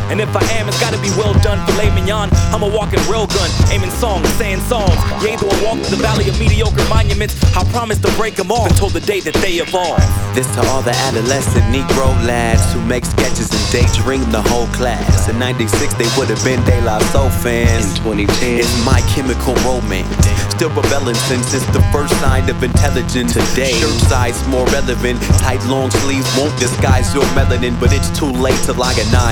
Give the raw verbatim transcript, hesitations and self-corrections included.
And if I am, it's gotta be well done. Filet mignon, I'm a walking railgun, aiming songs, saying songs. Yea, though I walk through the valley of mediocre monuments, I promise to break them off until the day that they evolve. This to all the adolescent Negro lads who make sketches and daydream the whole class. In ninety-six they would have been De La Soul fans. In twenty ten, it's My Chemical Romance. Still rebelling since it's the first sign of intelligence. Today, shirt size more relevant. Tight long sleeves won't disguise your melanin, but it's too late to lie a nine.